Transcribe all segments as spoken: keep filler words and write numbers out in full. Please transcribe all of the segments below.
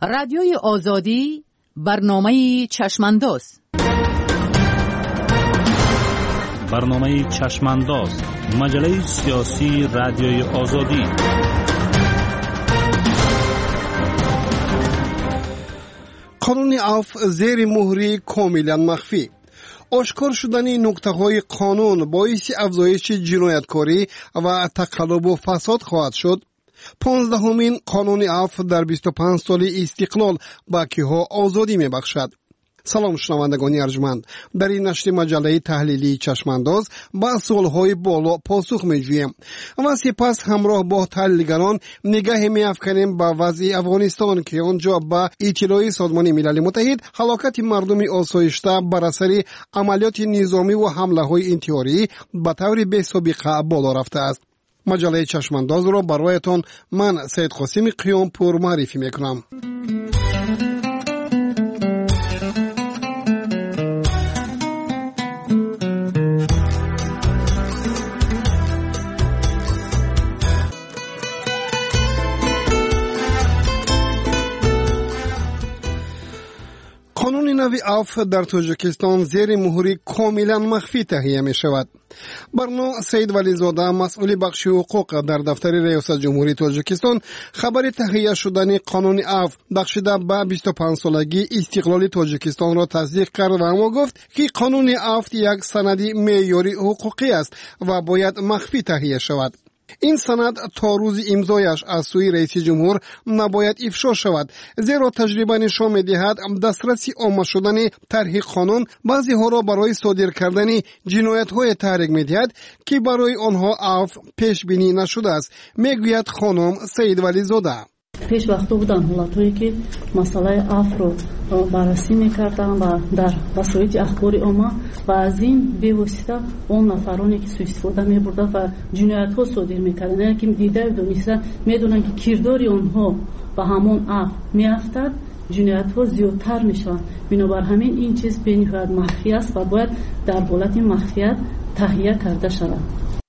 رادیوی آزادی برنامه چشمانداز برنامه چشمانداز مجله سیاسی رادیوی آزادی. قانون عفو زیر مهری کاملا مخفی. آشکار شدن نکته‌های قانون باعث افزایش جنایتکاری و تقلب و فساد خواهد شد. پانزدهمین قانون عفو در بیست و پنج سال استقلال به کیها آزادی میبخشد. سلام شنوندگان ارجمند، در این نشر مجله تحلیلی چشمانداز با سوالهای بالا پاسخ میجوییم و سپس همراه با تحلیلگران نگاه میافکنیم به وضع افغانستان که آنجا با اطلاع سازمان ملل متحد هلاکت مردم آسایشته بر اثر عملیات نظامی و حمله های انتحاری به طور بی سابقه بالا رفته است. مجله چشمانداز را برایتان من سید قاسم قیام پور معرفی میکنم. قانون نو عفو در تاجیکستان زیر مهری کاملا مخفی تهیه می شود. برنا سید ولیزاده مسئول بخش حقوق در دفتر ریاست جمهوری تاجیکستان خبر تهیه شدن قانون عفو بخشیده به بیست و پنج سالگی استقلال تاجیکستان را تصدیق کرد و اما گفت که قانون عفو یک سند معیاری حقوقی است و باید مخفی تهیه شود. این سند تا روز امضایش از سوی رئیس جمهور نباید افشا شود، زیرا تجربه نشان می‌دهد دسترسی عامه شدن طرح قانون بعضی ها را برای صادر کردن جنایت‌های تحریک می‌دهد که برای آنها عفو پیش بینی نشده است، میگوید خانم سید ولیزاده. پیش وقتا بودن حالتایی که مسئله عفو رو بررسی میکردن و در وسایل اخبار عامه و از این به واسطه اون نفرانی که سوء استفاده میبردن و جنایت ها صادر میکردن، یعنی که دیده دونیستن میدونن که کردار اونها به همون عفو میافتد، جنایت ها زیادتر میشن. بنابر همین این چیز به نهایت مخفی است و باید در حالت مخفیت تهیه کرده شود.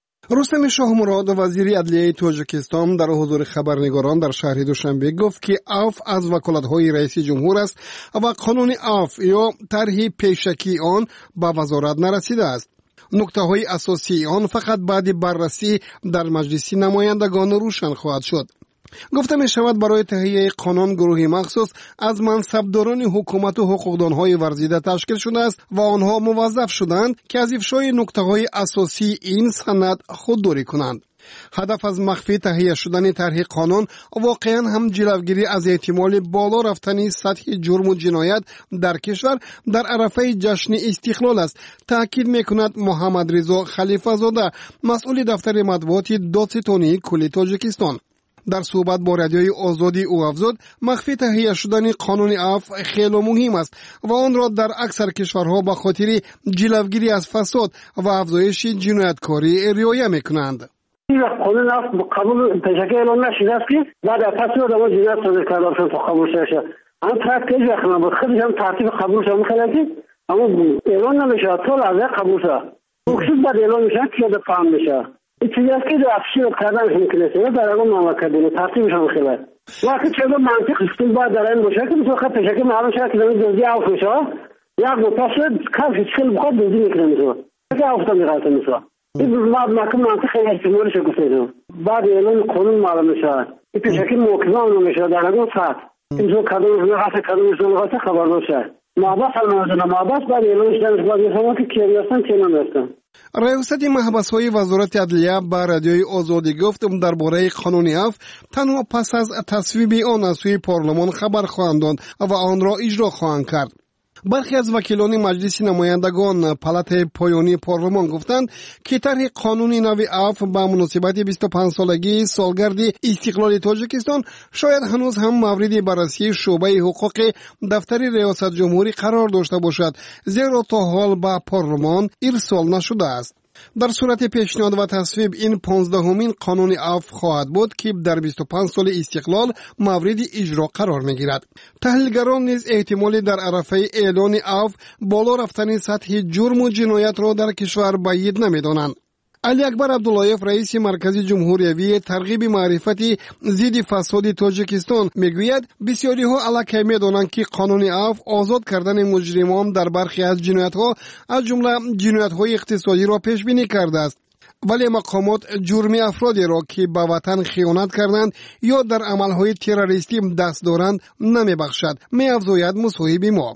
رستم شاه مراد وزیر عدلیه تاجیکستان در حضور خبرنگاران در شهر دوشنبه گفت که عفو از وکالت‌های رئیس جمهور است و قانون عفو یا طرح پیشکی آن به وزارت نرسیده است. نکته‌های اساسی آن فقط بعد بررسی در مجلس نمایندگان روشن خواهد شد. گفته می شود برای تهیه قانون گروهی مخصوص از منصبداران حکومت و حقوقدانهای ورزیده تشکیل شده است و آنها موظف شدند که از افشای نکته‌های اساسی این سند خودداری کنند. هدف از مخفی تهیه شدن طرح قانون واقعا هم جلوگیری از احتمال بالا رفتن سطح جرم و جنایت در کشور در عرفه جشن استقلال است، تاکید میکند محمد رضا خلیفه زاده مسئول دفتر مطبوعات دادستانی کل تاجیکستان. در صحبت با رادیوی آزادی او افزود مخفی تهیه شدن قانون عفو خیلی مهم است و آن را در اکثر کشورها به خاطر جلوگیری از فساد و افزایش جنایتکاری رعایت میکنند. این قانون عفو قبول پیشکی اعلام نشده است که بعد از تصویب آدم جنایت صادر کرده باشند تا قبول شده. آن ترتیب اخلاق بود، خیلی هم ترتیب قبول شده میکنه اما اعلام نمیشه تا لحظه قبول شده. مخصوص بعد اعلام میشه که یاد فهم میشه. این چیزی است که در افشی رو کردنش میکنه در اون مملکت دینه ترتیبش هم خیلی وقتی چه دو منطق استون باید در این باشه که بسیار خیلی پیشکی معلوم شد که زمین دوزی عوف میشه یک دو پاس کفش چکل بخواد دوزی میکنه میشه که عوفتا میخواهد میشه این مکم منطق خیلی احتمالش گفته دو بعد اعلان قانون معلوم میشه این پیشکی موکزه هم نمیشه در اون ساعت این جو کدومش نغاته کدومش نغاته خبر باشه محبس هم نمیدونه محبس بعد اعلانش دنش باید میفهمه که کی هستن کی نمیستن. ریاست محبس‌های وزارت عدلیه به رادیوی آزادی گفت درباره قانون عفو تنها پس از تصویب آن از سوی پارلمان خبر خواهند داد و آن را اجرا خواهند کرد. برخی از وکیلان مجلس نمایندگان پالات پایانی پارلمان گفتند که طرح قانون نو عفو با مناسبت بیست و پنج سالگی سالگرد استقلال تاجیکستان شاید هنوز هم مورد بررسی شعبه حقوق دفتر ریاست جمهوری قرار داشته باشد، زیرا تا حال به پارلمان ارسال نشده است. در صورت پیشنهاد و تصویب این پانزدهمین قانون عفو خواهد بود که در بیست و پنج سال استقلال مورد اجرا قرار میگیرد. تحلیلگران نیز احتمال در عرفه اعلان عفو بالا رفتن سطح جرم و جنایت را در کشور بعید نمیدانند. علی اکبر عبداللهیف رئیس مرکز جمهوریوی ترغیب معرفتی ضد فساد تاجیکستان میگوید بسیاری ها الکی میدانند که قانون عفو آزاد کردن مجرمان در برخی از جنایت ها از جمله جنایت های اقتصادی را پیش بینی کرده است، ولی مقامات جرم افرادی را که به وطن خیانت کردند یا در عملهای تروریستی دست دارند نمیبخشد. می‌افزاید مصاحب ما.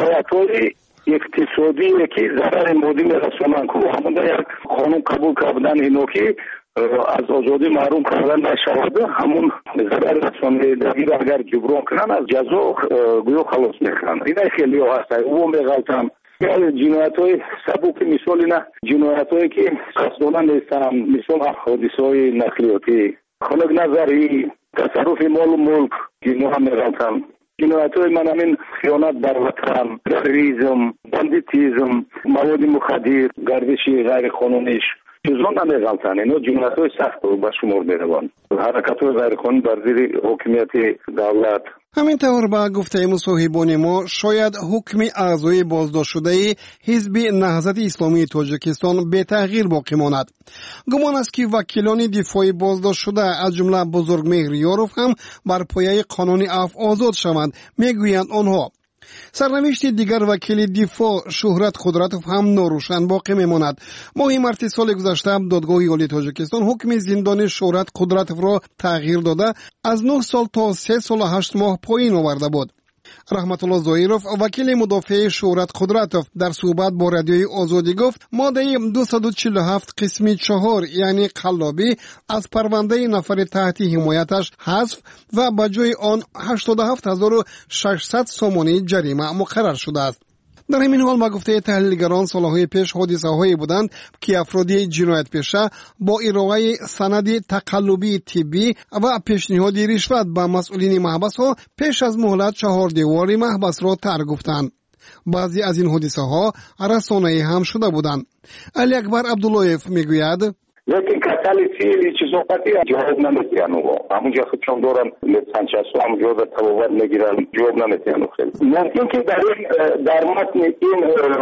اقتصادی که ضرر مادی میرسونن که همون یک قانون قبول کردن اینو که از آزادی محروم کردن نشود، همون ضرر رسانندگی را اگر جبران کنن از جزا گویا خلاص میکنن. این خیلی ها هست او میغلطن. جنایت های سبک مثال نه جنایت هایی که قصدانه نیستن، مثال حادثه های نقلیاتی، خلق نظری، تصرف مال و ملک، اینها میغلطن. جنایت های من همین خیانت بر وطن، تروریسم، باندیتیزم، مواد مخدر، گردش غیر قانونیش چیزان نمیغلطن. اینا جنایت های سخت به شمار میروند. حرکت های غیر قانونی بر زیر حاکمیت دولت. همین طور با گفته مصاحبان ما شاید حکم اعضای بازداشت شده حزب نهضت اسلامی تاجیکستان به تغییر باقی ماند. گمان است که وکیلان دفاع بازداشت شده از جمله بزرگمهر یاروف هم بر پایه قانون عفو آزاد شوند. میگویند آنها سرنوشت دیگر وکیل دفاع شهرت قدرتوف هم ناروشن باقی میماند. ماه مارس سال گذشته دادگاه عالی تاجیکستان حکم زندان شهرت قدرتوف را تغییر داده از نه سال تا سه سال و هشت ماه پایین آورده بود. رحمت الله زاهیروف وکیل مدافع شهرت قدرتوف در صحبت با رادیوی آزادی گفت ماده دویست و چهل و هفت قسم چهار یعنی قلابی از پرونده نفر تحت حمایتش حذف و به جای آن هشتاد و هفت هزار و ششصد سامانی جریمه مقرر شده است. در همین حال با گفته تحلیلگران سالهای پیش حادثه هایی بودند که افرادی جنایت پیشه با ارائه سند تقلبی طبی و پیشنهاد رشوت به مسئولین محبس ها پیش از مهلت چهار دیواری محبس را ترک گفتند. بعضی از این حادثه ها رسانه‌ای هم شده بودند. علی اکبر عبداللهیف میگوید لیکن کتالی چیزی چیزا پاتی جواب نمیتیانو همونجا چون دارن لیسانس و همونجا در تبابت میگیرن جواب نمیتیانو خیلی ممکن که در در متن این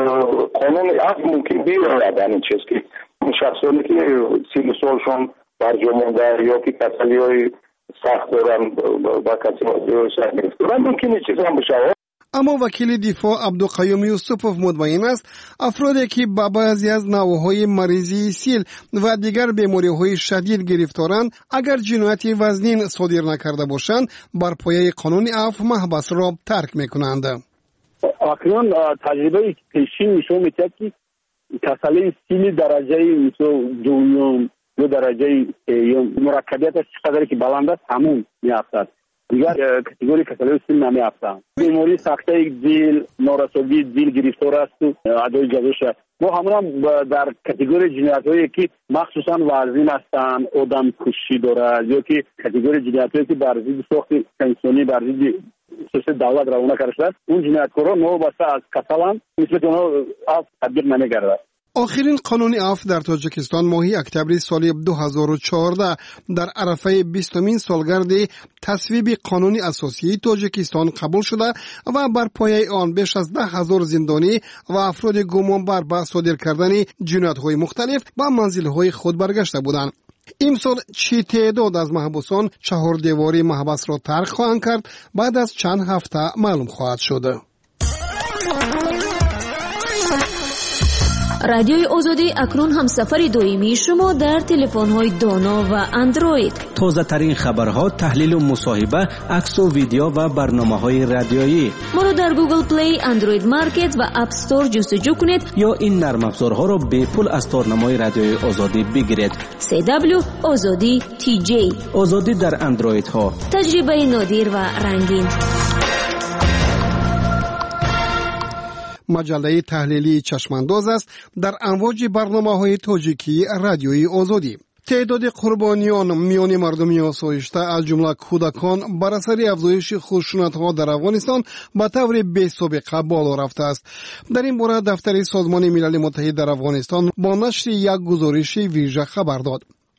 قانون عفو ممکن بیاید این چیز که شخصانی که سی سالشون برجا مونده یا که کتالی های سخت دارن با کتالی های سخت گرفتن ممکن این چیز هم بشه. اما وکیل دفاع عبدالقیوم یوسفوف مطمئن است افرادی که با بعضی از نوعهای مریضی سیل و دیگر بیماری‌های شدید گرفتارند اگر جنایت وزنین صادر نکرده باشند بر پایه قانون عفو محبس را ترک می‌کنند. اکنون تجربه پیشین نشون می‌دهد که کسالی سیل درجه مثل دوم دو درجه مرکبیتش چقدر که بلند است همون می‌افتد. دیگر کاتگوری کسالی سیل نمی‌افتند. بیماری سخته دل، نارسایی دل گرفتار است و ادای جزاش. ما همون در کاتگوری جنایت‌هایی که مخصوصاً وزین هستند، آدم کشی دارد یا که کاتگوری جنایت‌هایی که بر ضد ساخت انسانی بر ضد سیاست دولت روانه کرده شده، اون جنایتکاران نوبسته از کسالان مثل اونها عفو تطبیق نمی‌گردد. آخرین قانون عفو در تاجیکستان ماهی اکتبر سال دو هزار و چهارده در عرفه بیستمین سالگرد تصویب قانون اساسی تاجیکستان قبول شده و بر پایه آن بیش از ده هزار زندانی و افراد گمان بر به صادر کردن جنایت‌های مختلف به منزل‌های خود برگشته بودند. امسال چه تعداد از محبوسان چهار دیواری محبس را ترک خواهند کرد بعد از چند هفته معلوم خواهد شد. رادیوی آزادی اکنون هم سفر دائمی شما در تلفن‌های دانا و اندروید. تازه ترین خبرها، تحلیل و مصاحبه، عکس و ویدیو و برنامه‌های رادیویی. ما رو در گوگل پلی، اندروید مارکت و اپ استور جستجو کنید یا این نرم افزارها را به پول از تارنمای رادیوی آزادی بگیرید. سی دبلیو آزادی تی جی. آزادی در اندروید ها. تجربه نادر و رنگین. مجله تحلیلی چشمانداز است در امواج برنامه‌های تاجیکی رادیوی آزادی. تعداد قربانیان میان مردم آسایشته از جمله کودکان بر اثر افزایش خشونت‌ها در افغانستان به طور بی‌سابقه بالا رفته است. در این باره دفتر سازمان ملل متحد در افغانستان با نشر یک گزارش ویژه خبر داد.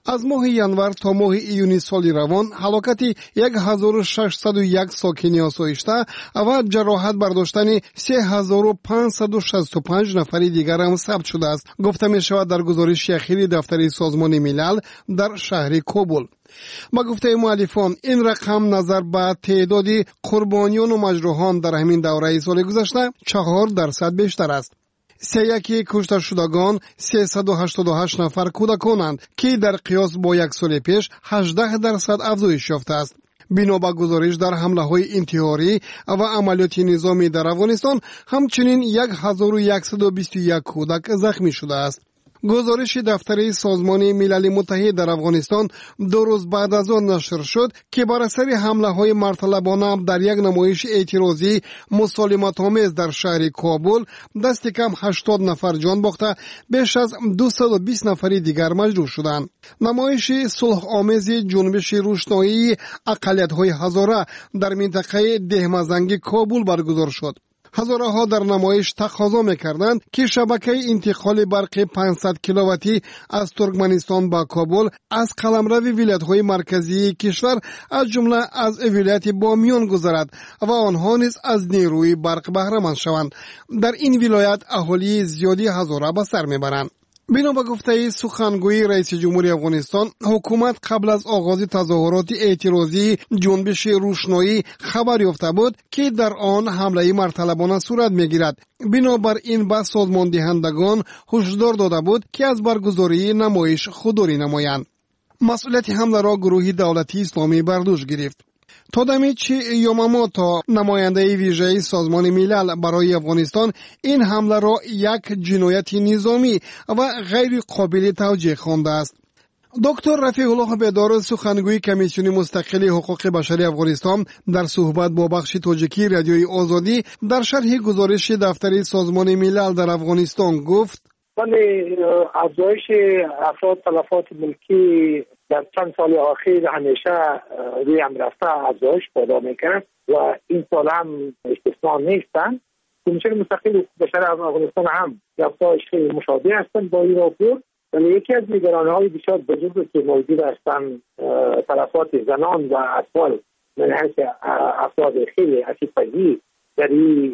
از ماه ینور تا ماه ایونی سال روان هلاکت هزار و ششصد و یک ساکنی آسایشته و جراحت برداشتن سه هزار و پانصد و شصت و پنج نفر دیگر هم ثبت شده است، گفته می شود در گزارش اخیر دفتر سازمان ملل در شهر کابل. با گفته مؤلفان این رقم نظر به تعداد قربانیان و مجروحان در همین دوره سال گذشته چهار درصد بیشتر است. سه یکی کشته شدگان سیصد و هشتاد و هشت نفر کودکانند که در قیاس با یک سال پیش هجده درصد افزایش یافته است. بنا به گزارش در حمله های انتحاری و عملیات نظامی در افغانستان همچنین هزار و صد و بیست و یک کودک زخمی شده است. گزارش دفتر سازمان ملل متحد در افغانستان دو روز بعد از آن نشر شد که بر اثر حمله های مرتلبانه در یک نمایش اعتراضی مسالمت آمیز در شهر کابل دست کم هشتاد نفر جان باخته بیش از دویست و بیست نفر دیگر مجروح شدند. نمایش صلح آمیز جنبش روشنایی اقلیت های هزاره در منطقه دهمزنگ کابل برگزار شد. هزاره ها در نمایش تقاضا می‌کردند که شبکه انتقال برق پانصد کیلوواتی از ترکمنستان به کابل از قلمرو ولایت‌های مرکزی کشور از جمله از ولایت بامیان گذرد و آنها نیز از نیروی برق بهره مند شوند. در این ولایت اهالی زیادی هزاره به سر میبرند. بنا به گفته سخنگوی رئیس جمهوری افغانستان، حکومت قبل از آغاز تظاهرات اعتراضی جنبش روشنایی خبر یافته بود که در آن حمله مرتلبانه صورت میگیرد. بنابراین به سازمان دهندگان هشدار داده بود که از برگزاری نمایش خودداری نمایند. مسئولیت حمله را گروه دولتی اسلامی بر دوش گرفت. تادامیچی یاماموتو، نماینده ویژه سازمان ملل برای افغانستان، این حمله را یک جنایت نظامی و غیر قابل توجیه خوانده است. دکتر رفیع الله بیدار، سخنگوی کمیسیون مستقل حقوق بشری افغانستان، در صحبت با بخش تاجیکی رادیوی آزادی در شرح گزارش دفتر سازمان ملل در افغانستان گفت: ولی افزایش افراد تلفات ملکی در چند سال اخیر همیشه روی هم رفته افزایش پیدا میکرد و این سال هم استثنا نیستند. کمیسیون مستقل حقوق بشر افغانستان هم افزایش خیلی مشابه هستند با این راپور، ولی یکی از نگرانی‌های بسیار بزرگی که موجود هستند تلفات زنان و اطفال من حیث افراد خیلی عصیب‌پذیر در این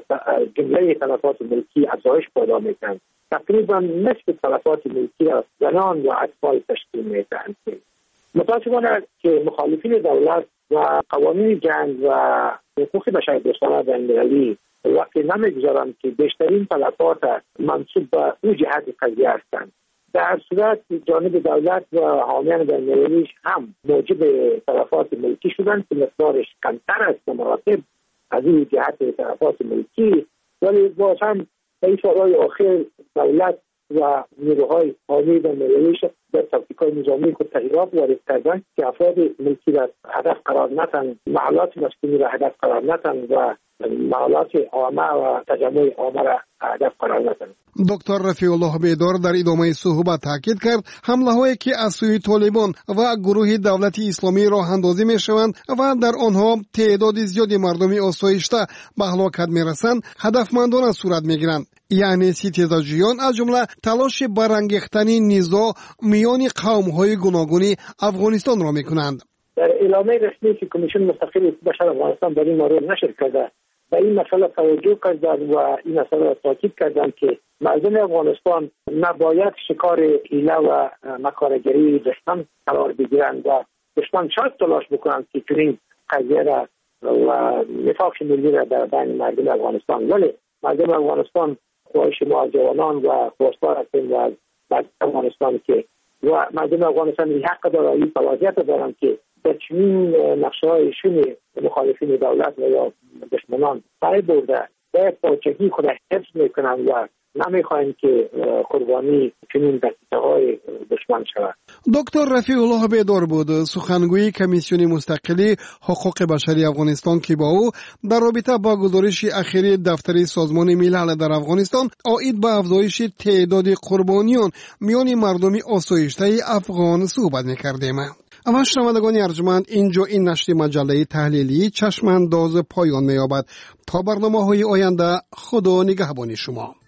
جمله تلفات ملکی افزایش پیدا میکنند. تقریبا نصف تلفات ملکی از زنان و اطفال تشکیل میدهند. متاسفانه که مخالفین دولت و قوانین جنگ و حقوق بشر دوستانه بین‌المللی وقتی نمیگذارند که بیشترین تلفات منسوب به او جهت قضیه هستند. در صورت جانب دولت و حامیان بین‌المللیش هم موجب تلفات ملکی شدند که مقدارش کمتر است به مراتب از این جهت تلفات ملکی، ولی باز هم در این سالهای آخر دولت و نیروهای حامی بین‌المللیش در تاکتیک‌های نظامی که تغییرات وارد کردند که افراد ملکی را هدف قرار ندهند، محلات مسکونی را هدف قرار ندهند و محلات عامه و تجمع عامه را هدف قرار ندهند. دکتر رفیع الله بیدار در ادامه صحبت تاکید کرد حمله هایی که از سوی طالبان و گروه دولتی اسلامی راه اندازی می شوند و در آنها تعداد زیادی مردمی آسایشته به هلاکت می رسند هدفمندانه صورت می گیرند. یعنی ستیزاجویان از جمله تلاش برانگیختن نزاع میان قوم های گوناگون افغانستان را می کنند. در اعلامیه رسمی که کمیسیون مستقل حقوق بشر افغانستان در این مورد نشر کرده و این مسئله توجه کردند و این مسئله را تاکید کردند که مردم افغانستان نباید شکار حیله و مکارگری دشمن قرار بگیرند و دشمن شاید تلاش بکنند که چنین قضیه را و نفاق ملی را در بین مردم افغانستان، ولی مردم افغانستان خواهش ما جوانان و خواستار هستند و از افغانستان که و مردم افغانستان این حق دارند، این صلاحیت دارند که در چنین نقشه‌های شوم مخالفین دولت و یا دشمنان پای برده و پاچگی خود حفظ میکنند و نمیخواهند که قربانی چنین دستگاه‌های دشمن شود. دکتر رفیع الله بیدار بود، سخنگوی کمیسیون مستقلی حقوق بشری افغانستان که با او در رابطه با گزارش اخیر دفتر سازمان ملل در افغانستان عاید به افزایش تعداد قربانیان میان مردم آسایشته افغان صحبت می‌کردیم. اما شنوندگان ارجمند، اینجا این نشر مجله تحلیلی چشمانداز پایان می‌یابد. تا برنامه‌های آینده، خدا نگهبان شما.